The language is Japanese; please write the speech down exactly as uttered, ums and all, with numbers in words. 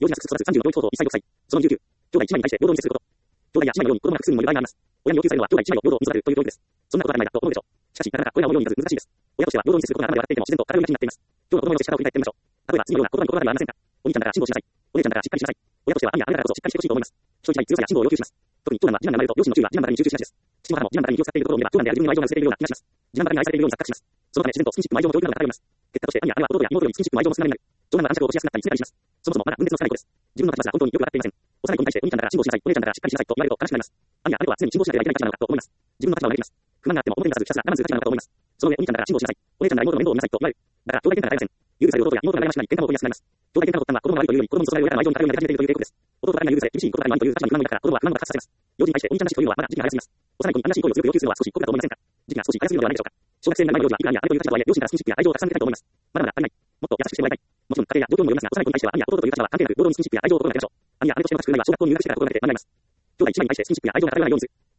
幼児がすく育つさんじゅうの教育等いっさいろくさい。そのじゅうきゅう。兄弟いち枚に対して平等に接すること。兄弟や姉妹のように子供が複数にもいる場合があります。親に要求されるのは兄弟いち枚を平等に育てるという教育です。そんなことはないだと思うでしょう。しかし、なかなかこれが思うようにいかず難しいです。親としては平等に接することが頭で分かっていても自然と体をがちになっています。今日の子供の接し方を振り返ってみましょう。例えば次のような言葉に心当たりはありませんか。お兄ちゃんだから辛抱しなさい。お姉ちゃんだからしっかりしなさい。親としては兄や姉だからこそしっかりしてほしいと思います。人一倍強さや辛抱を要求します。特に長男は次男が生まれると両親の注意は次男ばかりに集中しがちです。父も母も次男ばかりに気を使っているところを見れば長男である自分にも愛情が薄れているような気がします。次男ばかりに愛されているように錯覚します。そのため自然とスキンシップも愛情も教育などが偏ります。結果として兄や姉は弟や妹よりスキンシップも愛情も少なめになる。長男は男爵を落としやすくなったり見せたりします。そもそもまだ分別のつかない子です。自分の立場が本当によくわかっていません。幼い子に対してお兄ちゃんだから辛抱しなさい、お姉ちゃんだからしっかりしなさいと言われると悲しくなります。兄や姉とは常に辛抱しなければいけない立場なのかと思います。自分の立場を嘆きます。不満があっても表に出さずひたすら我慢する立場なのかと思います。その上お兄ちゃんだから辛抱しなさい、お姉ちゃんだから妹の面倒を見なさいと言われる。だから兄弟喧嘩が絶えません。許される弟や妹が羨ましくなり喧嘩も起こりやすくなります。兄弟喧嘩の発端は子供が悪いというより子供に注がれる親からの愛情に頼りが出始めているという傾向です。弟ばかりが許され厳しいことがないという立場に不満があるから子供は不満を爆発させます。幼児に対してお兄ちゃんらしいというのはまだ時期が早すぎます。幼い子にあんなしい行為を強く要求するのは少し酷だと思いませんか。時期が少し早すぎるのではないでしょうか。小学生になる前の幼児は兄や姉という立場とはいえ両親からスキンシップや愛情をたくさん受けたいと思います。まだまだ足りない。もっと優しくしてもらいたい。もちろん家庭や状況にもよりますが、幼い子に対しては兄や弟という立場は関係なく平等にスキンシップや愛情を心がけましょう。兄や姉としての価値観は小学校に入学してから心がけて学びます。兄弟いち枚に対してスキンシップや愛情が偏らないようにする。